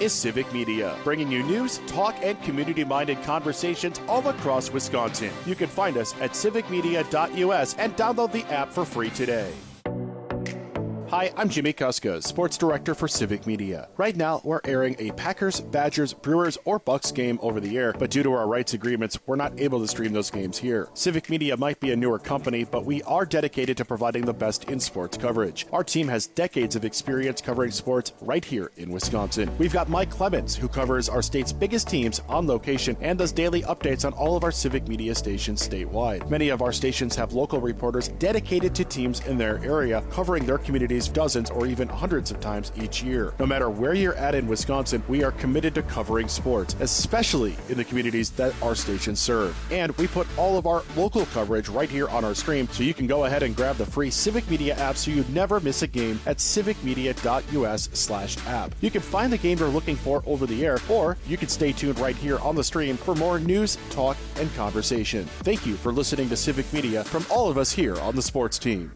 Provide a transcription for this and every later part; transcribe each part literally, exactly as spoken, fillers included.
is Civic Media, bringing you news, talk, and community-minded conversations all across Wisconsin. You can find us at civic media dot u s and download the app for free today. Hi, I'm Jimmy Kuska, Sports Director for Civic Media. Right now, we're airing a Packers, Badgers, Brewers, or Bucks game over the air, but due to our rights agreements, we're not able to stream those games here. Civic Media might be a newer company, but we are dedicated to providing the best in sports coverage. Our team has decades of experience covering sports right here in Wisconsin. We've got Mike Clemens, who covers our state's biggest teams on location and does daily updates on all of our Civic Media stations statewide. Many of our stations have local reporters dedicated to teams in their area, covering their communities dozens or even hundreds of times each year. No matter where you're at in Wisconsin, we are committed to covering sports, especially in the communities that our stations serve. And we put all of our local coverage right here on our stream, so you can go ahead and grab the free Civic Media app so you never miss a game at civic media dot u s slash app. You can find the game you're looking for over the air, or you can stay tuned right here on the stream for more news, talk, and conversation. Thank you for listening to Civic Media from all of us here on the sports team.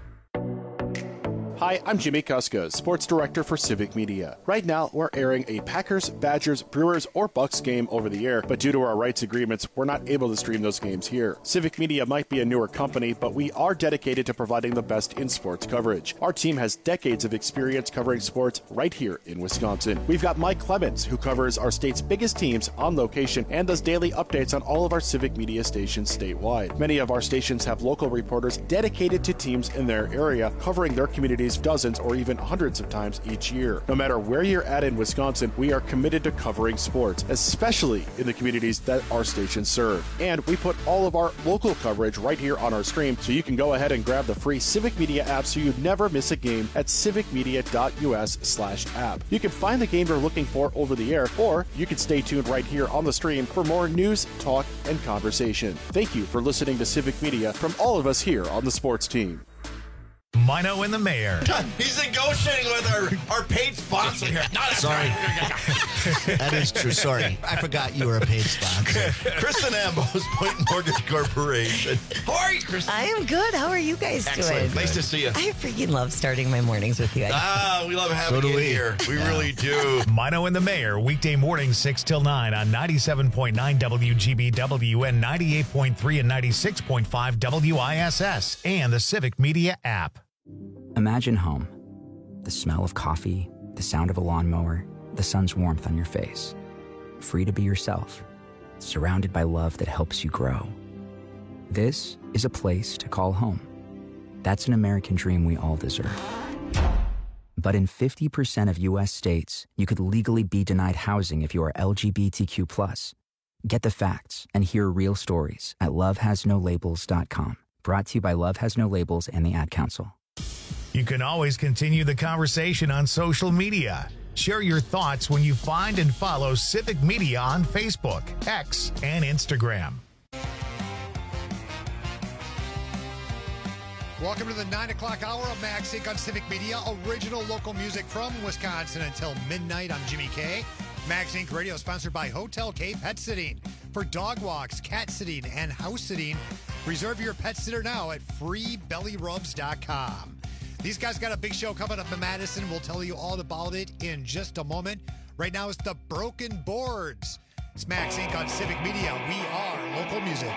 Hi, I'm Jimmy Kuska, Sports Director for Civic Media. Right now, we're airing a Packers, Badgers, Brewers, or Bucks game over the air, but due to our rights agreements, we're not able to stream those games here. Civic Media might be a newer company, but we are dedicated to providing the best in sports coverage. Our team has decades of experience covering sports right here in Wisconsin. We've got Mike Clemens, who covers our state's biggest teams on location and does daily updates on all of our Civic Media stations statewide. Many of our stations have local reporters dedicated to teams in their area, covering their communities dozens or even hundreds of times each year. No matter where you're at in Wisconsin, we are committed to covering sports, especially in the communities that our stations serve. And we put all of our local coverage right here on our stream, so you can go ahead and grab the free Civic Media app so you never miss a game at civic media dot u s slash app. You can find the game you're looking for over the air, or you can stay tuned right here on the stream for more news, talk, and conversation. Thank you for listening to Civic Media from all of us here on the sports team. Mino and the Mayor. He's negotiating with our, our paid sponsor here. Not Sorry. That is true. Sorry. I forgot you were a paid sponsor. Kristen Ambos, Point Mortgage Corporation. How are you, Kristen? I am good. How are you guys Excellent. doing? Nice to see you. I freaking love starting my mornings with you. Ah, we love having So do you we. here. We Yeah. really do. Mino and the Mayor, weekday mornings six till nine on ninety-seven point nine W G B W and ninety-eight point three and ninety-six point five W I S S and the Civic Media app. Imagine home. The smell of coffee, the sound of a lawnmower, the sun's warmth on your face. Free to be yourself, surrounded by love that helps you grow. This is a place to call home. That's an American dream we all deserve. But in fifty percent of U S states, you could legally be denied housing if you are L G B T Q plus. Get the facts and hear real stories at love has no labels dot com. Brought to you by Love Has No Labels and the Ad Council. You can always continue the conversation on social media. Share your thoughts when you find and follow Civic Media on Facebook, X, and Instagram. Welcome to the nine o'clock hour of Max Inc on Civic Media. Original local music from Wisconsin until midnight. I'm Jimmy K. Max Inc Radio sponsored by Hotel K Pet Sitting. For dog walks, cat sitting, and house sitting, reserve your pet sitter now at free belly rubs dot com. These guys got a big show coming up in Madison. We'll tell you all about it in just a moment. Right now, it's the Broken Boards. It's Max Inc on Civic Media. We are local music.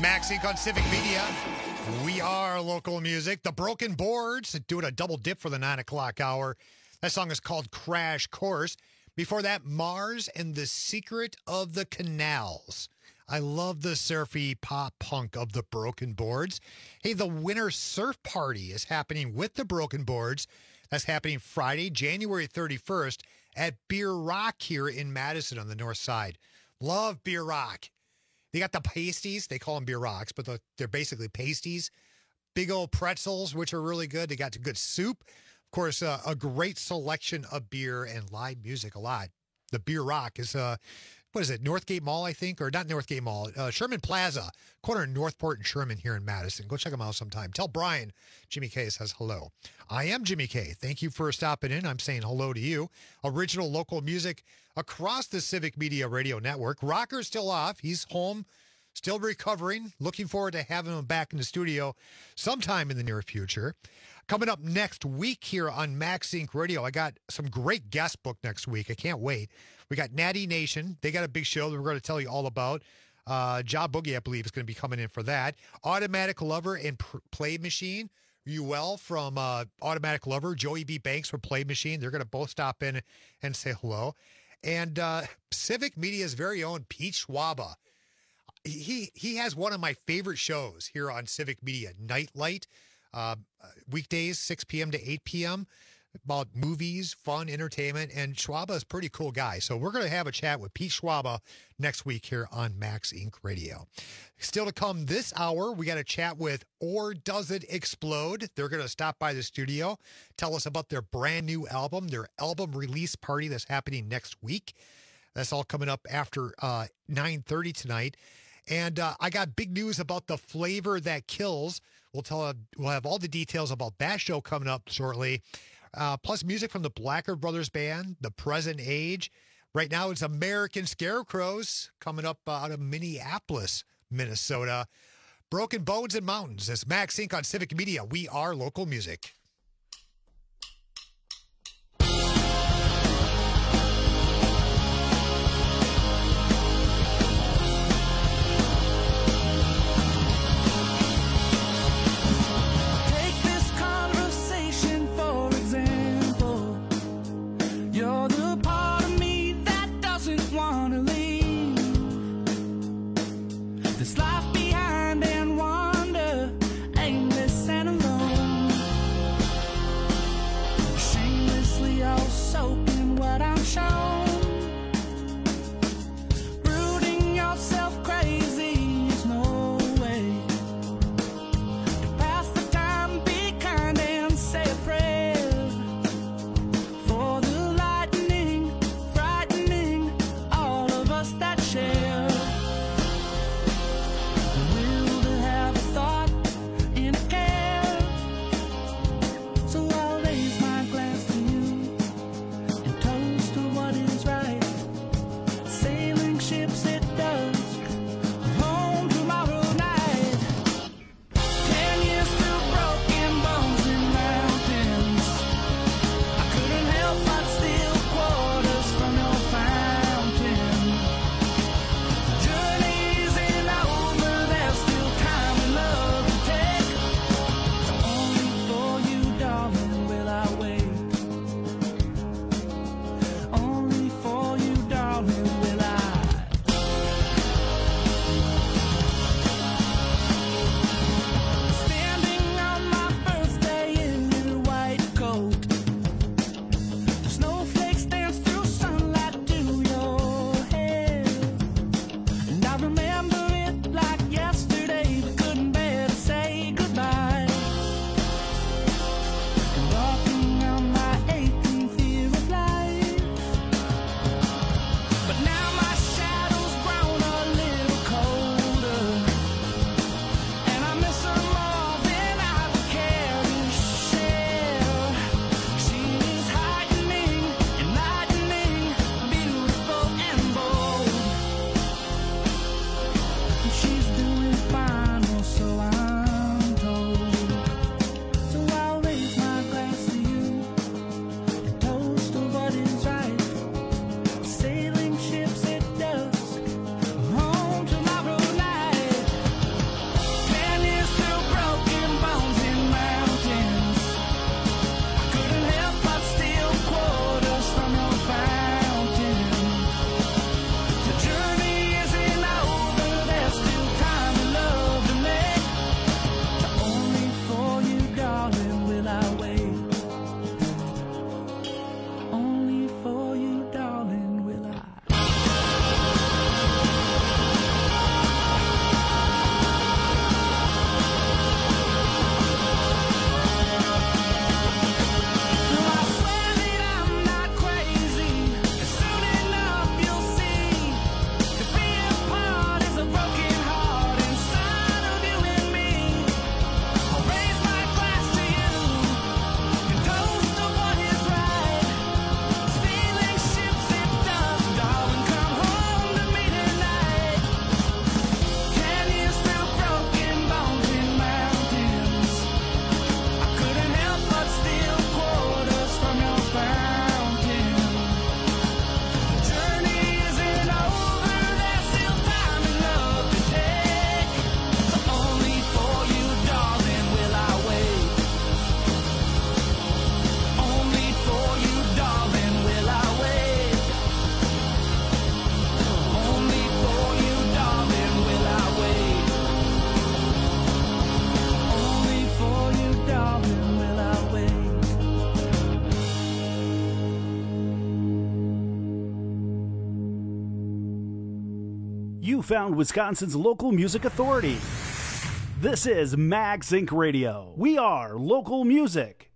Max Inc on Civic Media. We are local music. The Broken Boards doing a double dip for the nine o'clock hour. That song is called Crash Course. Before that, Mars and the Secret of the Canals. I love the surfy pop punk of the Broken Boards. Hey, the Winter Surf Party is happening with the Broken Boards. That's happening Friday, January thirty-first at Beer Rock here in Madison on the north side. Love Beer Rock. They got the pasties. They call them beer rocks, but the, they're basically pasties. Big old pretzels, which are really good. They got the good soup. Of course, uh, a great selection of beer and live music a lot. The Beer Rock is, uh, what is it, Northgate Mall, I think? Or not Northgate Mall, uh, Sherman Plaza, corner of Northport and Sherman here in Madison. Go check them out sometime. Tell Brian Jimmy K says hello. I am Jimmy K. Thank you for stopping in. I'm saying hello to you. Original local music across the Civic Media Radio Network. Rocker's still off. He's home, still recovering. Looking forward to having him back in the studio sometime in the near future. Coming up next week here on Max Inc Radio, I got some great guests booked next week. I can't wait. We got Natty Nation. They got a big show that we're going to tell you all about. Uh, Ja Boogie, I believe, is going to be coming in for that. Automatic Lover and P- Play Machine. Ruel from uh, Automatic Lover, Joey B. Banks from Play Machine. They're going to both stop in and say hello. And uh, Civic Media's very own Pete Schwaba. He, he has one of my favorite shows here on Civic Media, Nightlight. Uh, weekdays, six p.m. to eight p.m., about movies, fun, entertainment, and Schwaba is a pretty cool guy. So we're going to have a chat with Pete Schwaba next week here on Max Inc Radio. Still to come this hour, we got a chat with Or Does It Explode? They're going to stop by the studio, tell us about their brand new album, their album release party that's happening next week. That's all coming up after uh, nine thirty tonight. And uh, I got big news about The Flavor That Kills. We'll tell. We'll have all the details about that show coming up shortly. Uh, plus music from the Blackard Brothers Band, The Present Age. Right now it's American Scarecrows coming up uh, out of Minneapolis, Minnesota. Broken Bones and Mountains. It's Max Inc on Civic Media. We are local music. This life behind and wonder, aimless and alone. You found Wisconsin's local music authority. This is Max Incorporated. Radio. We are local music.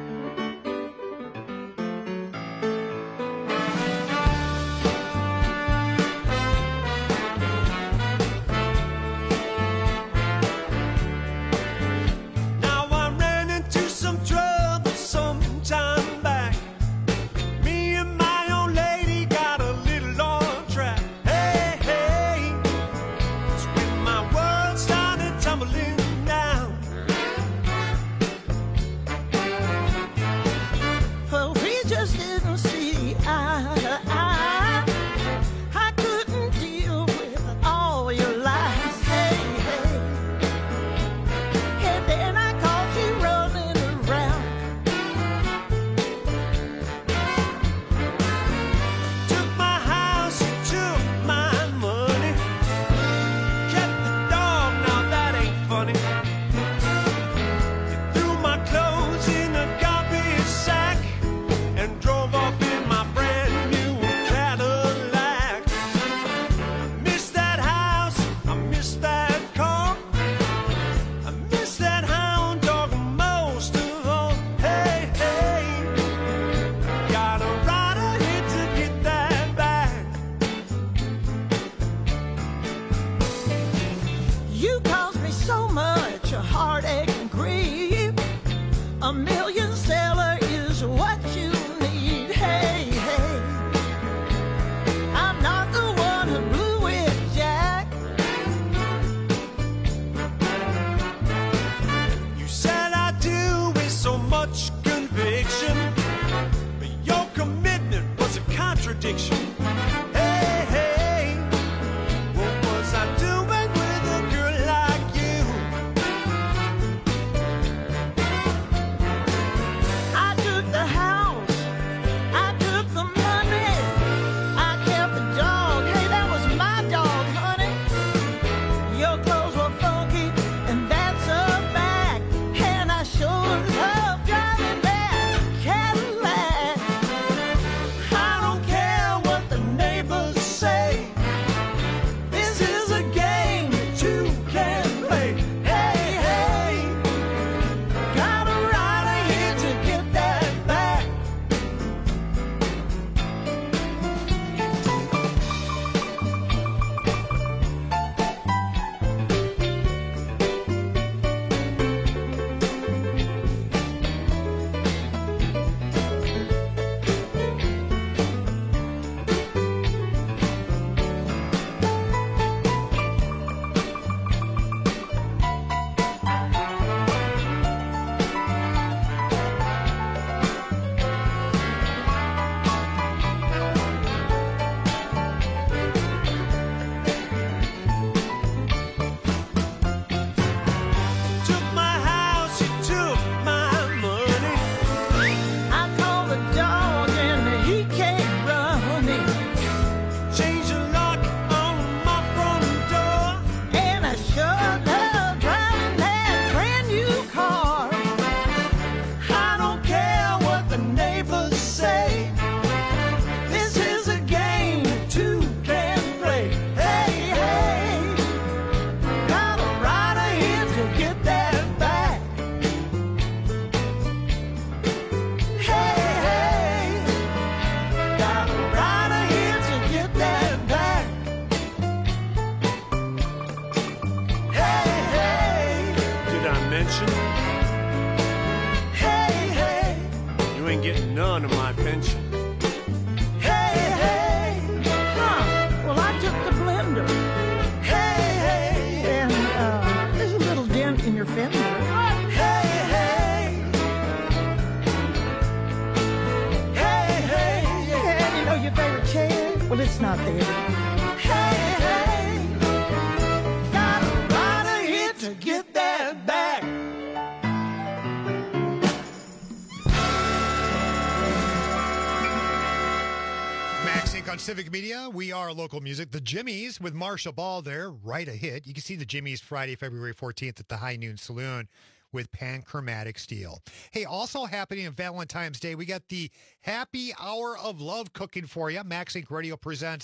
Civic Media, we are local music. The Jimmies with Marshall Ball there, right a hit. You can see the Jimmies Friday, February fourteenth at the High Noon Saloon with Panchromatic Steel. Hey, also happening on Valentine's Day, we got the Happy Hour of Love cooking for you. Max Inc Radio presents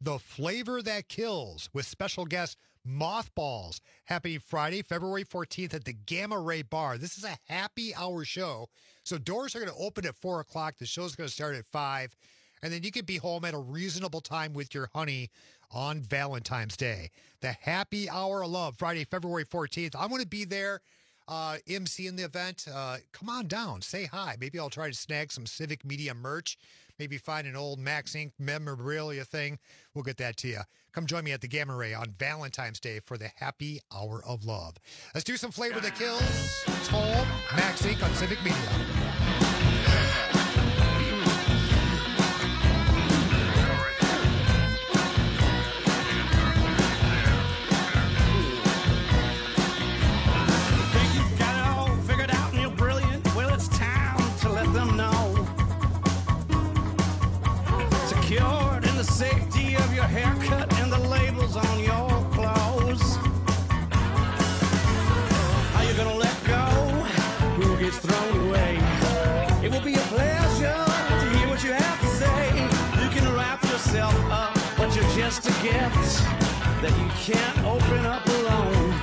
The Flavor That Kills with special guest Mothballs, happening Friday, February fourteenth at the Gamma Ray Bar. This is a happy hour show. So doors are going to open at four o'clock. The show's going to start at five. And then you can be home at a reasonable time with your honey on Valentine's Day. The Happy Hour of Love, Friday, February fourteenth. I'm going to be there. Uh, emceeing the event. Uh, come on down. Say hi. Maybe I'll try to snag some Civic Media merch. Maybe find an old Max Incorporated memorabilia thing. We'll get that to you. Come join me at the Gamma Ray on Valentine's Day for the Happy Hour of Love. Let's do some Flavor That Kills. It's home. Max Incorporated on Civic Media. Safety of your haircut and the labels on your clothes. Are you gonna let go? Who gets thrown away? It will be a pleasure to hear what you have to say. You can wrap yourself up, but you're just a gift that you can't open up alone.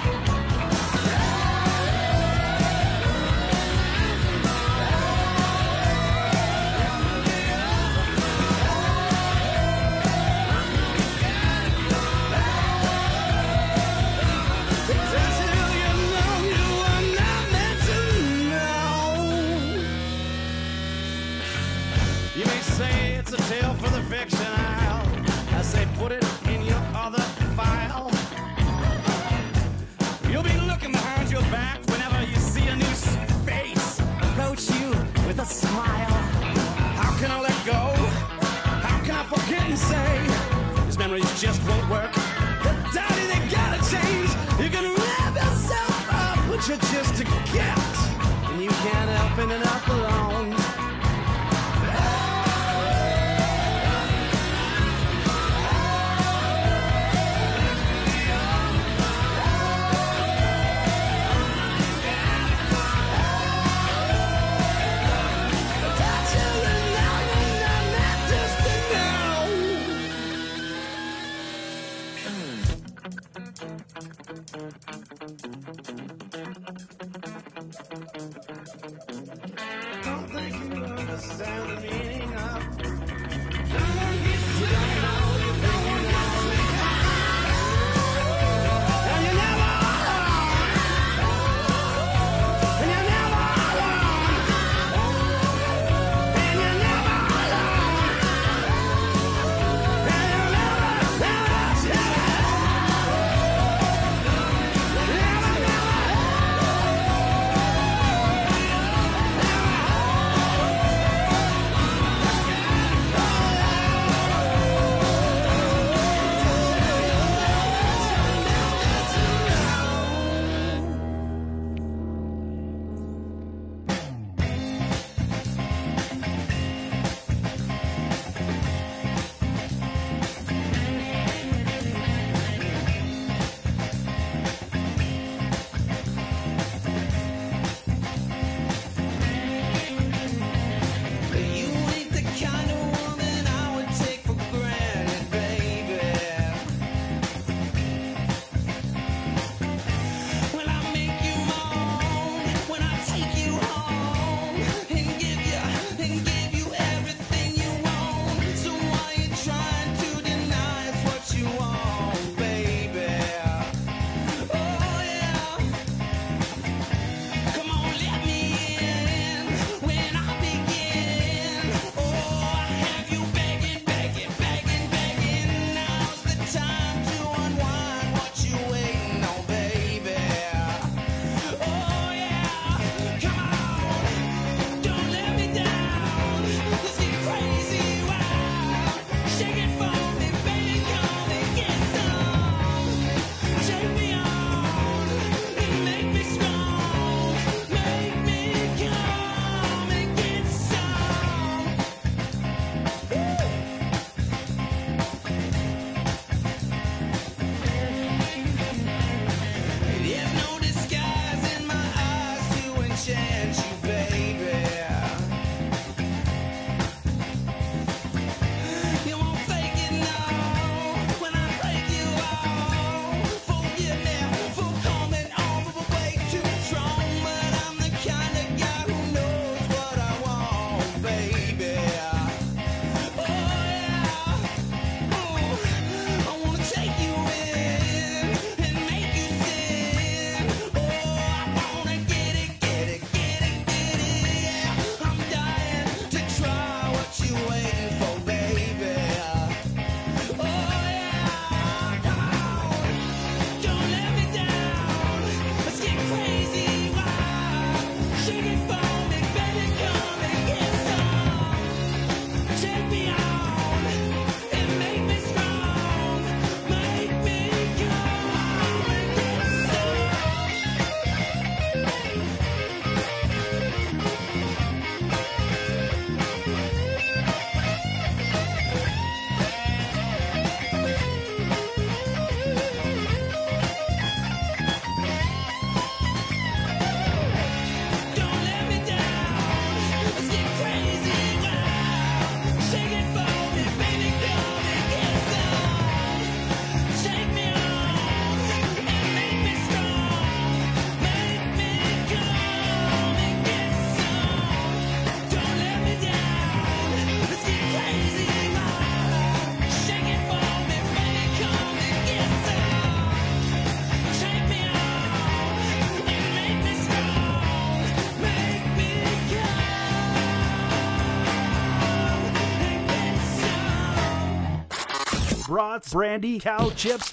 For the fiction aisle, I say put it in your other file. You'll be looking behind your back whenever you see a new face approach you with a smile. How can I let go? How can I forget and say these memories just won't work? But daddy, they gotta change. You can wrap yourself up, but you're just a gift, and you can't open it up alone. Don't think you understand the meaning of. Don't get sick now, you don't get sick now. And you're never alone. And you're never alone. And you're never alone. And you're never, never, never, never, never. brats, brandy, cow chips,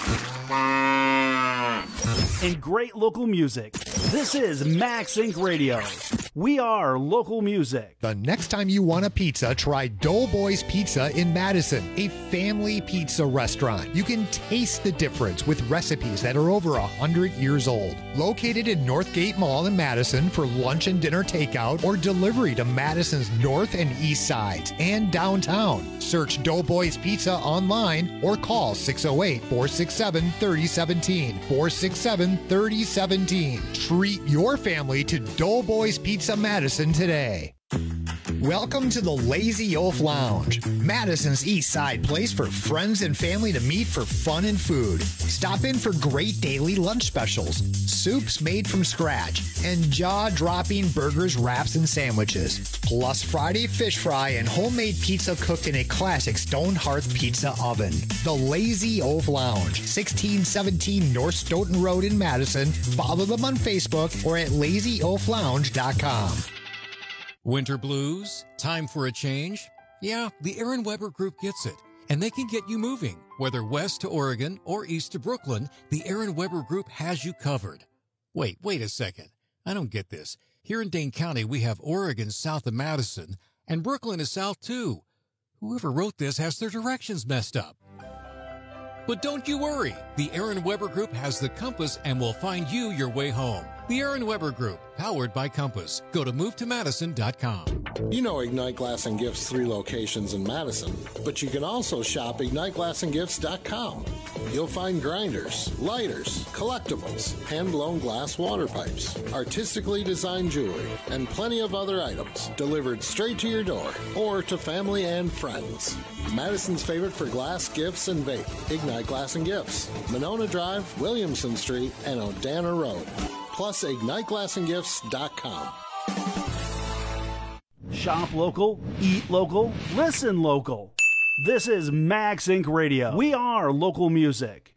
and great local music. This is Max Inc Radio. We are local music. The next time you want a pizza, try Doughboys Pizza in Madison, a family pizza restaurant. You can taste the difference with recipes that are over one hundred years old. Located in Northgate Mall in Madison for lunch and dinner takeout or delivery to Madison's north and east sides and downtown. Search Doughboys Pizza online or call six oh eight, four six seven, three oh one seven, four six seven, three oh one seven. Treat your family to Doughboys Pizza Madison today. Welcome to the Lazy Oaf Lounge, Madison's East Side place for friends and family to meet for fun and food. Stop in for great daily lunch specials, soups made from scratch, and jaw-dropping burgers, wraps, and sandwiches. Plus Friday fish fry and homemade pizza cooked in a classic stone hearth pizza oven. The Lazy Oaf Lounge, sixteen seventeen North Stoughton Road in Madison. Follow them on Facebook or at lazy oaf lounge dot com. Winter blues? Time for a change? Yeah, the Aaron Weber Group gets it, and they can get you moving. Whether west to Oregon or east to Brooklyn, the Aaron Weber Group has you covered. Wait, wait a second. I don't get this. Here in Dane County, we have Oregon south of Madison, and Brooklyn is south too. Whoever wrote this has their directions messed up. But don't you worry. The Aaron Weber Group has the compass and will find you your way home. The Aaron Weber Group, powered by Compass. Go to move to madison dot com. You know Ignite Glass and Gifts' three locations in Madison, but you can also shop ignite glass and gifts dot com. You'll find grinders, lighters, collectibles, hand-blown glass water pipes, artistically designed jewelry, and plenty of other items delivered straight to your door or to family and friends. Madison's favorite for glass, gifts, and vape, Ignite Glass and Gifts, Monona Drive, Williamson Street, and Odana Road. Plus ignite glass and gifts dot com. Shop local, eat local, listen local. This is Max Inc Radio. We are local music.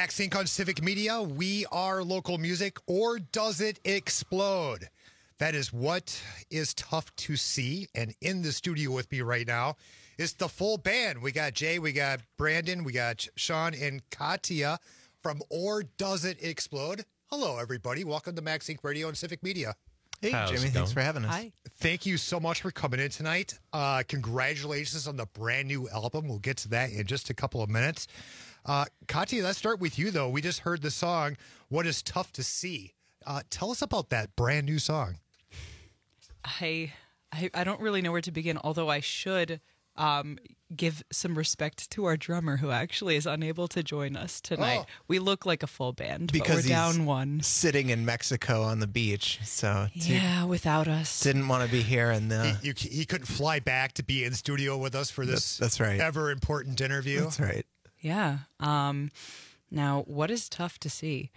Max Inc on Civic Media. We are local music, or does it explode? That is what is tough to see. And in the studio with me right now is the full band. We got Jay, we got Brandon, we got Sean and Katya from Or Does It Explode? Hello, everybody. Welcome to Max Inc Radio and Civic Media. Hey, How's Jimmy. Thanks for having us. Hi. Thank you so much for coming in tonight. Uh, congratulations on the brand new album. We'll get to that in just a couple of minutes. Uh, Katya, let's start with you, though. We just heard the song, What Is Tough to See. Uh, tell us about that brand new song. I, I I don't really know where to begin, although I should um, give some respect to our drummer who actually is unable to join us tonight. Oh. We look like a full band, because but we're he's down one. sitting in Mexico on the beach, so Yeah, without us. didn't want to be here. And uh, He, you, he couldn't fly back to be in studio with us for this That's- that's right. ever important interview. that's right. Yeah. Um, now, what is tough to see?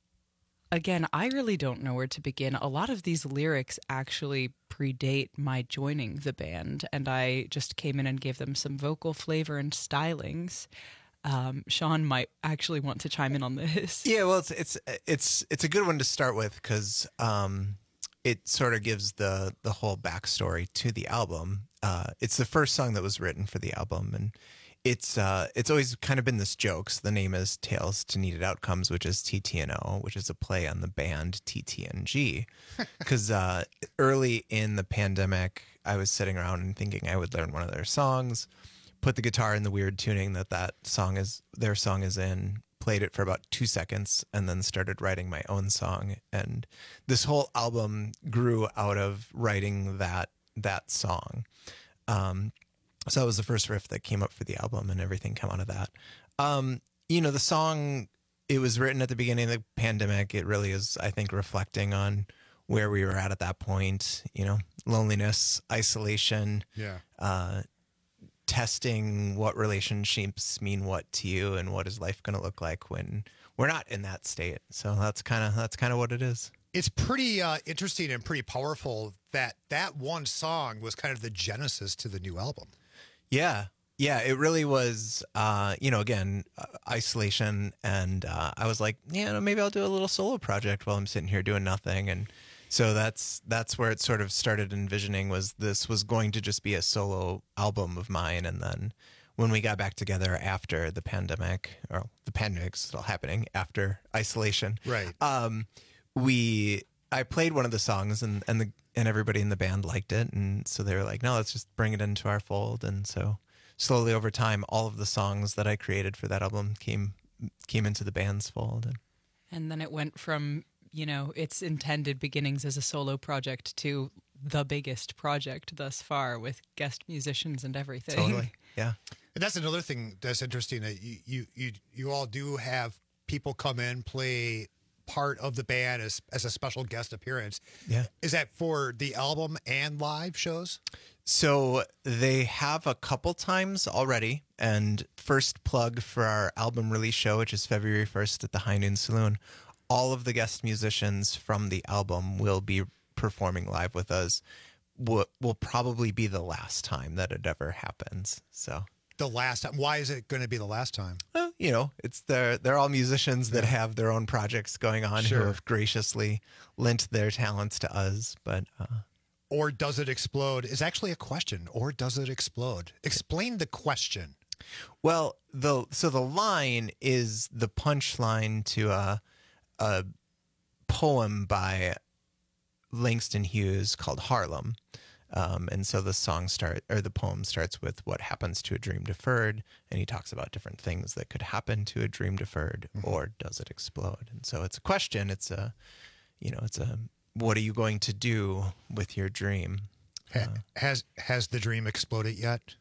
Again, I really don't know where to begin. A lot of these lyrics actually predate my joining the band, and I just came in and gave them some vocal flavor and stylings. Um, Sean might actually want to chime in on this. Yeah, well, it's it's it's it's a good one to start with because um, it sort of gives the the whole backstory to the album. Uh, it's the first song that was written for the album, and it's uh, it's always kind of been this joke. So the name is Tales to Needed Outcomes, which is T T N O, which is a play on the band T T N G. Because uh, early in the pandemic, I was sitting around and thinking I would learn one of their songs, put the guitar in the weird tuning that that song is, their song is in, played it for about two seconds, and then started writing my own song. And this whole album grew out of writing that that song. Um, so that was the first riff that came up for the album, and everything came out of that. Um, you know, the song, it was written at the beginning of the pandemic. It really is, I think, reflecting on where we were at at that point, you know, loneliness, isolation, Yeah. uh, testing what relationships mean what to you, and what is life going to look like when we're not in that state. So that's kind of that's kind of what it is. It's pretty uh, interesting and pretty powerful that that one song was kind of the genesis to the new album. Yeah. Yeah, it really was, uh, you know, again, uh, isolation. And uh, I was like, yeah, no, maybe I'll do a little solo project while I'm sitting here doing nothing. And so that's that's where it sort of started envisioning, was this was going to just be a solo album of mine. And then when we got back together after the pandemic, or the pandemic's still happening after isolation, Right. Um, we I played one of the songs, and and the and everybody in the band liked it, and so they were like, no, let's just bring it into our fold. And so slowly over time, all of the songs that I created for that album came came into the band's fold. And And then it went from, you know, its intended beginnings as a solo project to the biggest project thus far, with guest musicians and everything. totally, yeah. And that's another thing that's interesting, that you you you, you all do have people come in, play part of the band as as a special guest appearance. Yeah. Is that for the album and live shows? So they have a couple times already. And first plug for our album release show, which is February first at the High Noon Saloon. All of the guest musicians from the album will be performing live with us. Will will probably be the last time that it ever happens. So The last time. Why is it going to be the last time? well, you know, it's they're they're all musicians that have their own projects going on, Sure. who have graciously lent their talents to us. But uh, Or does it explode is actually a question. Or does it explode? Explain the question. well, the so the line is the punchline to a a poem by Langston Hughes called Harlem. Um, and so the song start or the poem starts with what happens to a dream deferred, and he talks about different things that could happen to a dream deferred, mm-hmm. or does it explode? And so it's a question. It's a, you know, it's a, what are you going to do with your dream? Ha- Uh, has has the dream exploded yet?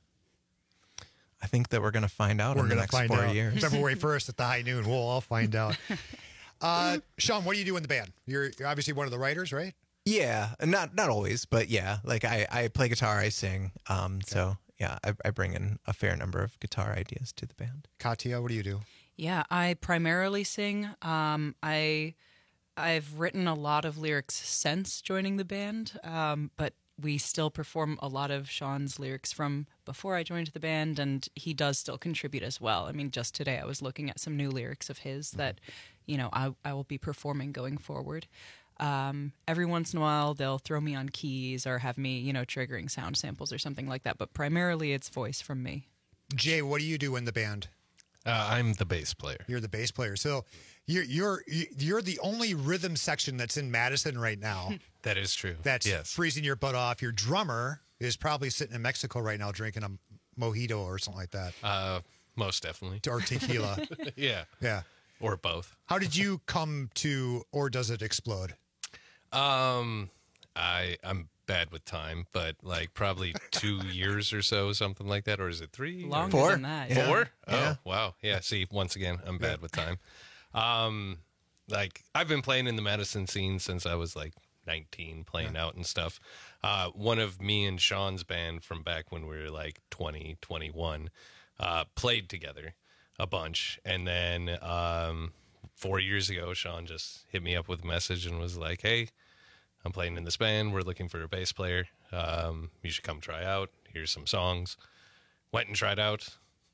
I think that we're going to find out We're in the going to next find four out. years. February first at the High Noon. We'll all find out. Uh, Sean, what do you do in the band? You're, you're obviously one of the writers, right? Yeah, not not always, but yeah, like I, I play guitar, I sing. Um, so yeah, I, I bring in a fair number of guitar ideas to the band. Katya, what do you do? Yeah, I primarily sing. Um, I I've written a lot of lyrics since joining the band, um, but we still perform a lot of Sean's lyrics from before I joined the band, and he does still contribute as well. I mean, just today I was looking at some new lyrics of his that, you know, I, I will be performing going forward. Um, every once in a while, they'll throw me on keys or have me, you know, triggering sound samples or something like that. But primarily, it's voice from me. Jay, what do you do in the band? Uh, I'm the bass player. You're the bass player. So you're you're you're the only rhythm section that's in Madison right now. That is true. That's yes. freezing your butt off. Your drummer is probably sitting in Mexico right now drinking a mojito or something like that. Uh, most definitely. Or tequila. yeah. Yeah. Or both. How did you come to Or Does It Explode? Um, I I'm bad with time, but like probably two years or so, something like that, or is it three? Longer or, than that. Four? Yeah. Oh, Yeah. wow. Yeah. See, once again, I'm bad with time. Um, like I've been playing in the Madison scene since I was like nineteen, playing yeah. out and stuff. Uh, one of me and Sean's band from back when we were like twenty, twenty-one, uh, played together a bunch, and then um, four years ago, Sean just hit me up with a message and was like, "Hey, I'm playing in this band. We're looking for a bass player. Um, you should come try out. Here's some songs." Went and tried out.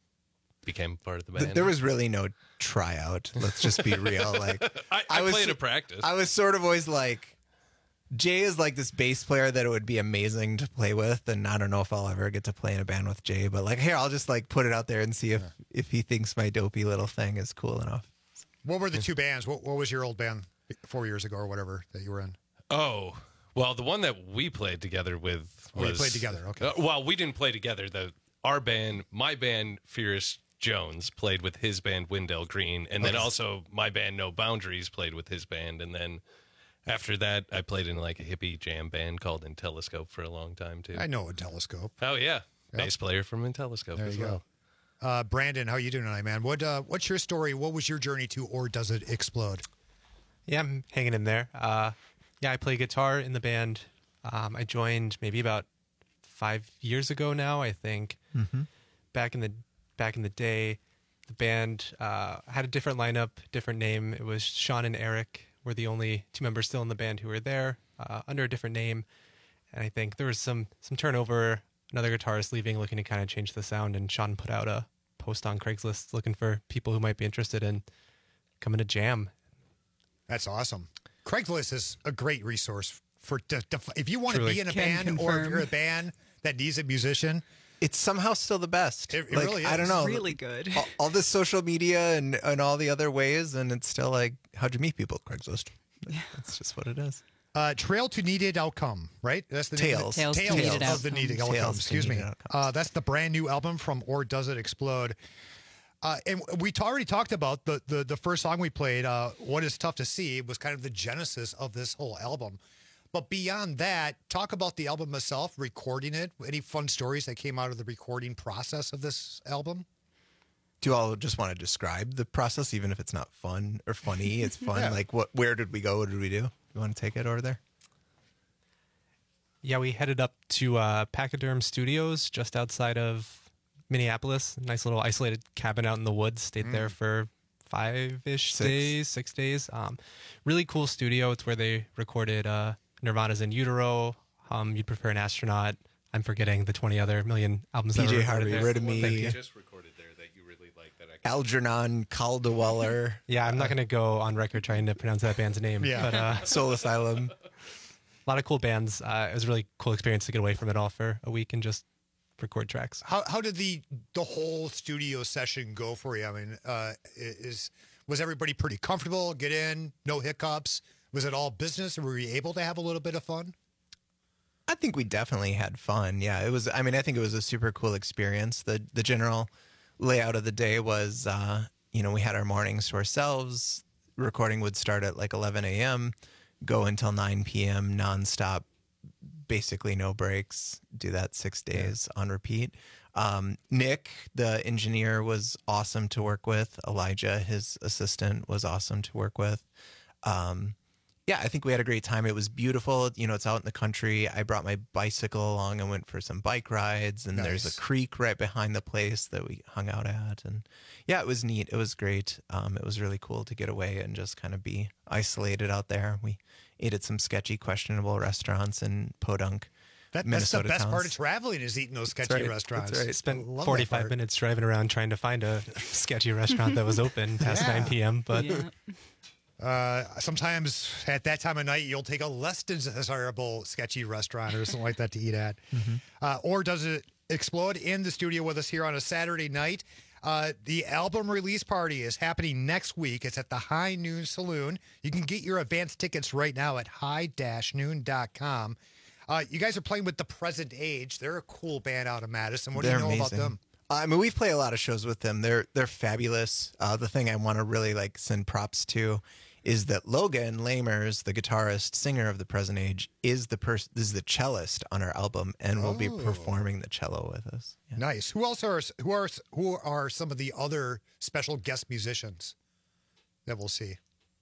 Became part of the band. There was really no tryout. Let's just be real. Like I, I, I was, played a practice. I was sort of always like, Jay is like this bass player that it would be amazing to play with, and I don't know if I'll ever get to play in a band with Jay. But like, here, I'll just like put it out there and see if if he thinks my dopey little thing is cool enough. What were the two bands? What, what was your old band four years ago or whatever that you were in? Oh, well, the one that we played together with was... Oh, you played together, okay. Uh, well, we didn't play together. The Our band, my band, Fierce Jones, played with his band, Wendell Green, and then Okay. also my band, No Boundaries, played with his band, and then after that, I played in like a hippie jam band called Intelliscope for a long time, too. I know a telescope. Oh, yeah. Yep. Bass player from Intelliscope There as you well. go. Uh, Brandon, how you doing tonight, man? What uh, What's your story? What was your journey to Or Does It Explode? Yeah, I'm hanging in there. Uh, yeah, I play guitar in the band. Um, I joined maybe about five years ago now, I think. Mm-hmm. Back in the back in the day, the band uh, had a different lineup, different name. It was Sean and Eric were the only two members still in the band who were there uh, under a different name. And I think there was some some turnover. Another guitarist leaving, looking to kind of change the sound. And Sean put out a post on Craigslist looking for people who might be interested in coming to jam. That's awesome. Craigslist is a great resource for to, to, if you want Truly. to be in a Can band or if confirm. you're a band that needs a musician. It's somehow still the best. It, it like, really is. I don't know. Really good. All, all this social media and, and all the other ways, and it's still like, how'd you meet people? Craigslist. That's just what it is. Uh, Trail to Needed Outcome, right? That's the name of Tales. the, Tales to Tales Needed of the Outcome. Needed Tales Outcome. to Excuse me. Needed Uh, that's the brand new album from Or Does It Explode? Uh, and we t- already talked about the, the the first song we played. Uh, What Is Tough to See was kind of the genesis of this whole album. But beyond that, talk about the album itself, recording it. Any fun stories that came out of the recording process of this album? Do you all just want to describe the process, even if it's not fun or funny? It's fun. Yeah. Like, what? Where did we go? What did we do? You want to take it over there? Yeah, we headed up to uh, Pachyderm Studios just outside of Minneapolis. Nice little isolated cabin out in the woods. Stayed Mm. there for five-ish Six. days, six days. Um, really cool studio. It's where they recorded uh, Nirvana's In Utero. Um, You'd Prefer an Astronaut. I'm forgetting the twenty other million albums that P J were Harvey, recorded there. Rid of Me, Just recorded there that you really like that I Algernon Caldeweller, Yeah, I'm not going to go on record trying to pronounce that band's name. Yeah. But uh, Soul Asylum. a lot of cool bands. Uh, it was a really cool experience to get away from it all for a week and just record tracks. How how did the the whole studio session go for you? I mean, uh, is was everybody pretty comfortable? Get in, no hiccups. Was it all business, or were you able to have a little bit of fun? I think we definitely had fun. Yeah, it was. I mean, I think it was a super cool experience. The the general layout of the day was, uh, you know, we had our mornings to ourselves. Recording would start at like eleven a.m., go until nine p.m. nonstop, basically no breaks. Do that six days on repeat. Um, Nick, the engineer, was awesome to work with. Elijah, his assistant, was awesome to work with. Um, yeah, I think we had a great time. It was beautiful. You know, it's out in the country. I brought my bicycle along and went for some bike rides. And there's Nice. a creek right behind the place that we hung out at. And yeah, it was neat. It was great. Um, it was really cool to get away and just kind of be isolated out there. We ate at some sketchy, questionable restaurants in Podunk. That, that's Minnesota the best towns. part of traveling is eating those sketchy That's right. restaurants. That's right. Spent Love that forty-five part. minutes driving around trying to find a sketchy restaurant that was open past Yeah. nine p.m. But Uh, sometimes at that time of night, you'll take a less desirable sketchy restaurant or something like that to eat at. Uh, or does it explode in the studio with us here on a Saturday night? Uh, the album release party is happening next week. It's at the High Noon Saloon. You can get your advance tickets right now at high dash noon dot com. Uh, you guys are playing with The Present Age. They're a cool band out of Madison. What They're do you know amazing. about them? I mean, we play a lot of shows with them. They're they're fabulous. Uh, the thing I want to really like send props to is that Logan Lamers, the guitarist singer of The Present Age, is the person is the cellist on our album and will be Oh. performing the cello with us. Nice. Who else are who are who are some of the other special guest musicians that we'll see?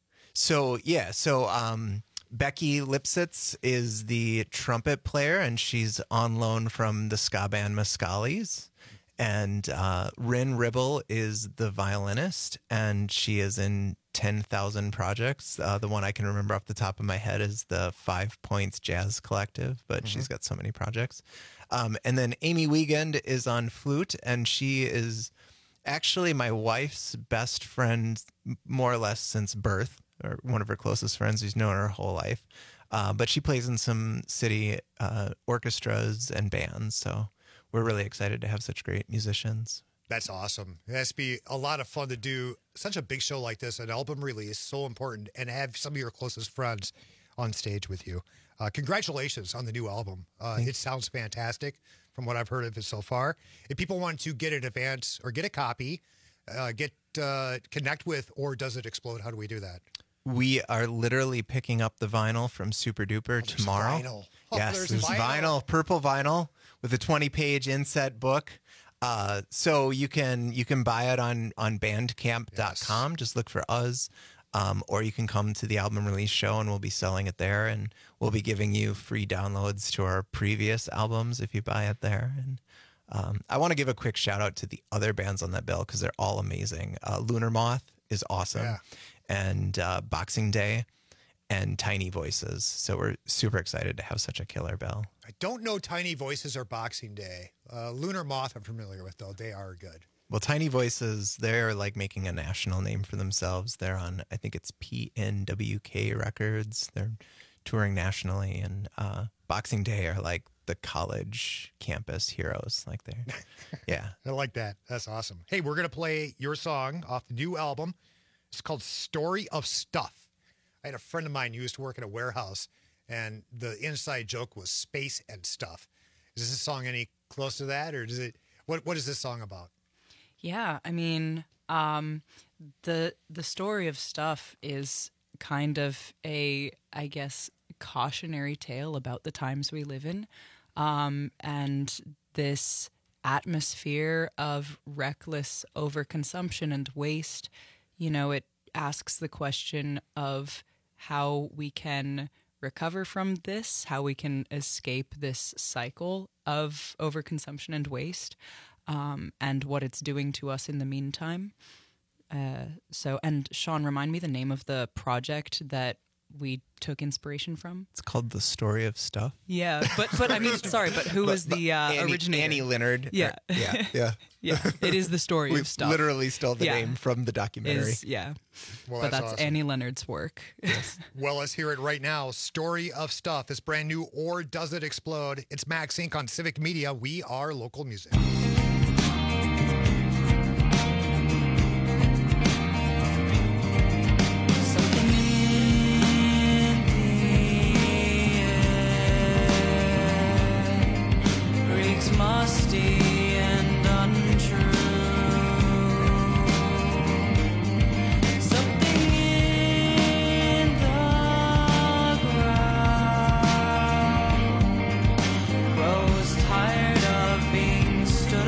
So yeah, so um, Becky Lipsitz is the trumpet player, and she's on loan from the ska band Mescalis. And uh, Rin Ribble is the violinist, and she is in ten thousand projects. Uh, the one I can remember off the top of my head is the Five Points Jazz Collective, but she's got so many projects. Um, and then Amy Wiegand is on flute, and she is actually my wife's best friend, m- more or less since birth, or one of her closest friends who's known her her whole life. Uh, but she plays in some city uh, orchestras and bands, so we're really excited to have such great musicians. That's awesome. It has to be a lot of fun to do such a big show like this, an album release, so important, and have some of your closest friends on stage with you. Uh, congratulations on the new album. Uh, it sounds fantastic from what I've heard of it so far. If people want to get an advance or get a copy, uh, get uh, connect with Or Does It Explode, how do we do that? We are literally picking up the vinyl from Super Duper tomorrow. vinyl. Oh, yes, there's there's vinyl. vinyl, purple vinyl with a twenty page inset book. Uh, so you can you can buy it on on bandcamp dot com. Just look for us. Um, or you can come to the album release show and we'll be selling it there, and we'll be giving you free downloads to our previous albums if you buy it there. And um, I want to give a quick shout out to the other bands on that bill because they're all amazing. Uh, Lunar Moth is awesome, Yeah. and uh, Boxing Day and Tiny Voices. So we're super excited to have such a killer bill. I don't know Tiny Voices or Boxing Day. Uh, Lunar Moth I'm familiar with, though. They are good. Well, Tiny Voices, they're like making a national name for themselves. They're on, I think it's P N W K Records. They're touring nationally. And uh, Boxing Day are like the college campus heroes. Like they're, yeah. I like that. That's awesome. Hey, we're going to play your song off the new album. It's called Story of Stuff. I had a friend of mine who used to work in a warehouse, and the inside joke was space and stuff. Is this song any close to that, or does it? What What is this song about? Yeah, I mean, um, the the story of Stuff is kind of a, I guess, cautionary tale about the times we live in, um, and this atmosphere of reckless overconsumption and waste. You know, it asks the question of how we can recover from this, how we can escape this cycle of overconsumption and waste. Um, and what it's doing to us in the meantime. Uh, so, and Sean, remind me the name of the project that we took inspiration from. It's called The Story of Stuff. Yeah, but but I mean, sorry, but who But- was the uh, Annie- originator? Annie Leonard. Yeah, Or- yeah, yeah. yeah. It is the story We of Stuff. literally stole the Yeah. name from the documentary. Is- yeah, Well, but that's that's awesome. Annie Leonard's work. Well, let's hear it right now. Story of Stuff is brand new. Or Does It Explode? It's Max Inc on Civic Media. We are local music. Breaks musty and untrue. Something in the ground grows tired of being stood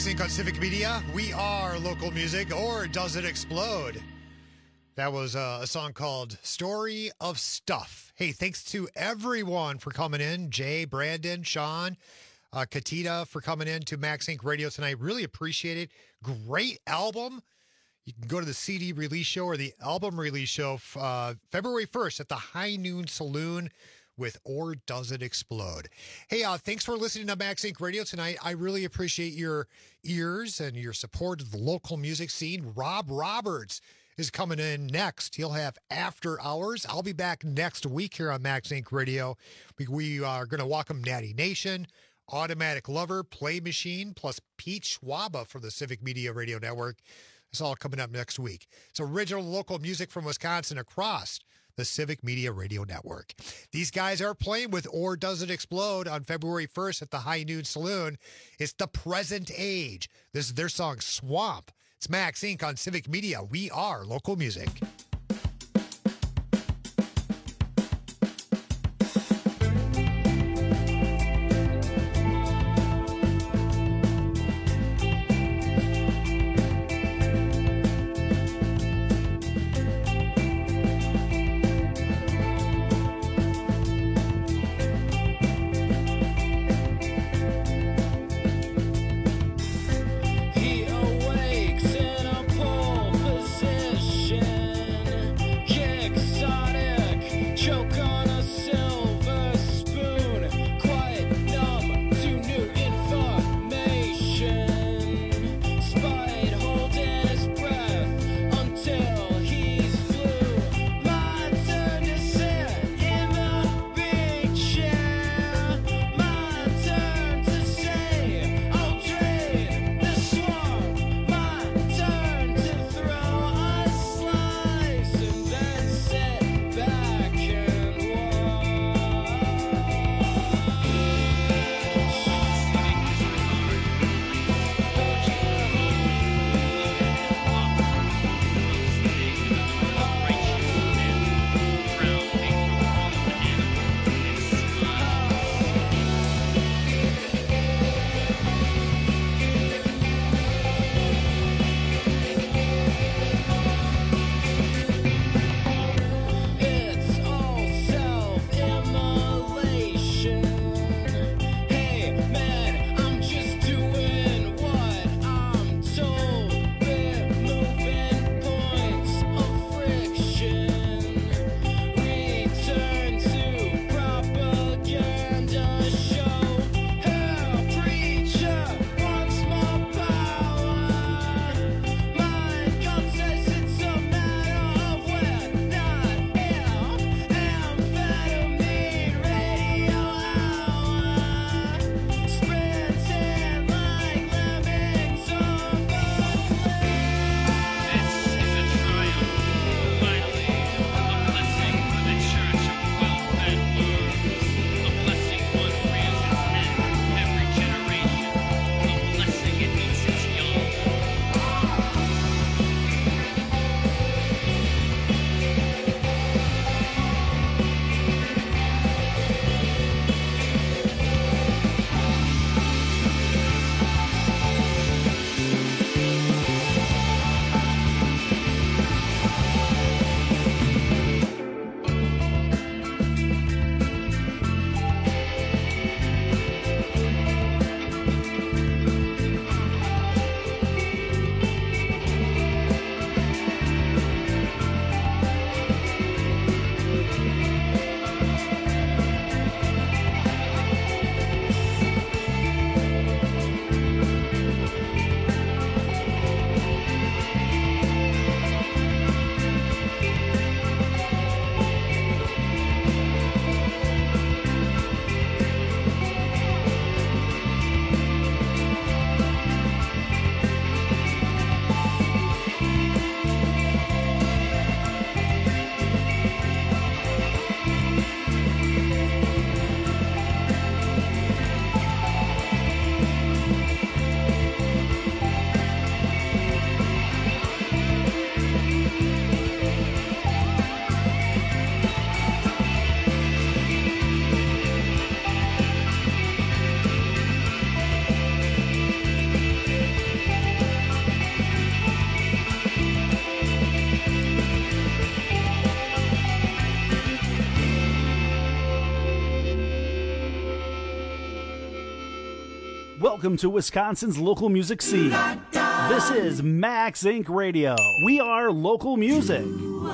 Max Inc on Civic Media. We are local music, or does it explode? That was uh, a song called Story of Stuff. Hey, thanks to everyone for coming in. Jay, Brandon, Sean, uh, Katita for coming in to Max Inc Radio tonight. Really appreciate it. Great album. You can go to the C D release show or the album release show uh, February first at the High Noon Saloon with Or Does It Explode? Hey, uh, thanks for listening to Max Inc Radio tonight. I really appreciate your ears and your support of the local music scene. Rob Roberts is coming in next. He'll have After Hours. I'll be back next week here on Max Inc Radio. We, we are going to welcome Natty Nation, Automatic Lover, Play Machine, plus Pete Schwaba from the Civic Media Radio Network. It's all coming up next week. It's original local music from Wisconsin across the Civic Media Radio Network. These guys are playing with Or Does It Explode on February first at the High Noon Saloon. It's The Present Age. This is their song Swamp. It's Max Inc on Civic Media. We are local music. He awakes in a pole position. Welcome to Wisconsin's local music scene. This is Max Incorporated. Radio. We are local music.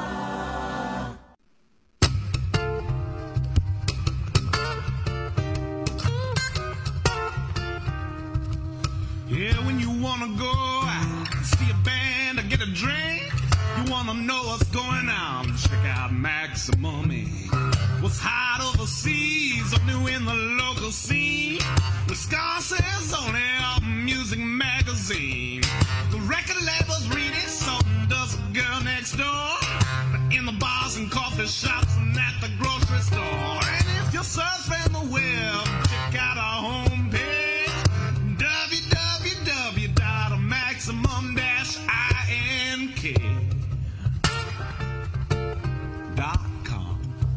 Yeah, when you wanna go out, see a band or get a drink, you wanna know what's going on, check out Maximum Incorporated. What's hot overseas or new in the local scene, Wisconsin's only album music magazine. The record labels read it, so does a girl next door. But in the bars and coffee shops and at the grocery store. And if you're surfing the web, check out our homepage, w w w dot maximum dash ink dot com.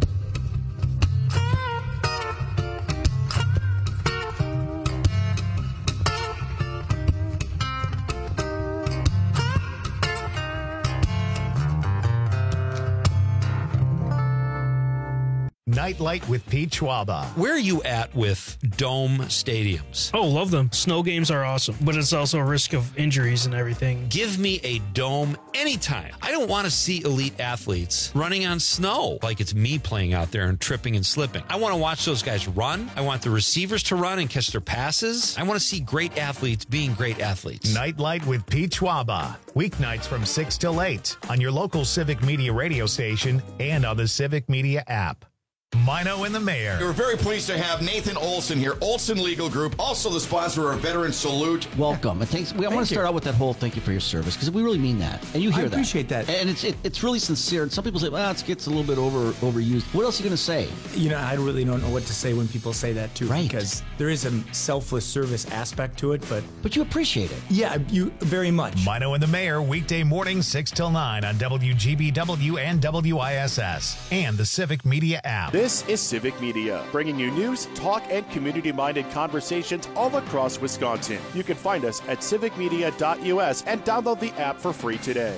Nightlight with Pete Schwaba. Where are you at with dome stadiums? Oh, love them. Snow games are awesome, but it's also a risk of injuries and everything. Give me a dome anytime. I don't want to see elite athletes running on snow like it's me playing out there and tripping and slipping. I want to watch those guys run. I want the receivers to run and catch their passes. I want to see great athletes being great athletes. Nightlight with Pete Schwaba. Weeknights from six till eight on your local Civic Media radio station and on the Civic Media app. Mino and the Mayor. We're very pleased to have Nathan Olson here, Olson Legal Group, also the sponsor of our Veteran Salute. Welcome. And thanks. We, I Thank want to start you. out with that whole thank you for your service, because we really mean that. And you hear I that. appreciate that. And it's it, it's really sincere. And some people say, well, it gets a little bit over overused. What else are you going to say? You know, I really don't know what to say when people say that, too. Right. Because there is a selfless service aspect to it, but... But you appreciate it. Yeah, you very much. Mino and the Mayor, weekday mornings six till nine on W G B W and W I S S and the Civic Media app. This is Civic Media, bringing you news, talk, and community-minded conversations all across Wisconsin. You can find us at civic media dot u s and download the app for free today.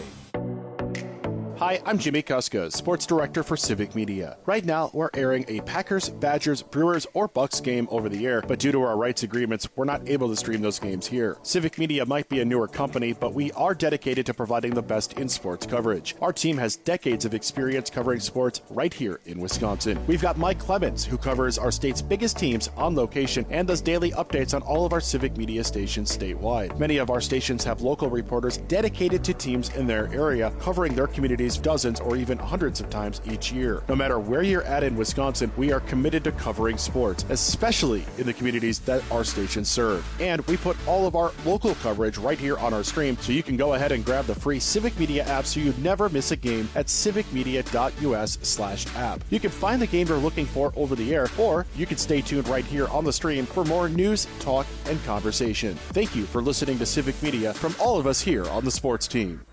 Hi, I'm Jimmy Kuska, Sports Director for Civic Media. Right now, we're airing a Packers, Badgers, Brewers, or Bucks game over the air, but due to our rights agreements, we're not able to stream those games here. Civic Media might be a newer company, but we are dedicated to providing the best in sports coverage. Our team has decades of experience covering sports right here in Wisconsin. We've got Mike Clemens, who covers our state's biggest teams on location and does daily updates on all of our Civic Media stations statewide. Many of our stations have local reporters dedicated to teams in their area, covering their communities dozens or even hundreds of times each year. No matter where you're at in Wisconsin, we are committed to covering sports, especially in the communities that our stations serve. And we put all of our local coverage right here on our stream, so you can go ahead and grab the free Civic Media app so you never miss a game at civic media dot u s slash app. You can find the game you're looking for over the air, or you can stay tuned right here on the stream for more news, talk, and conversation. Thank you for listening to Civic Media from all of us here on the sports team.